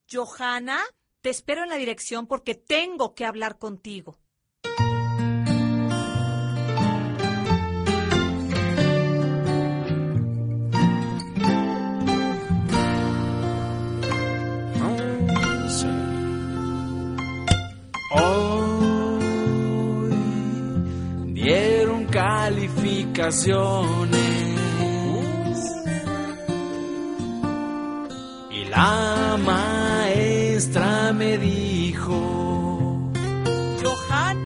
Johanna, te espero en la dirección porque tengo que hablar contigo. Hoy dieron calificaciones y la maestra me dijo: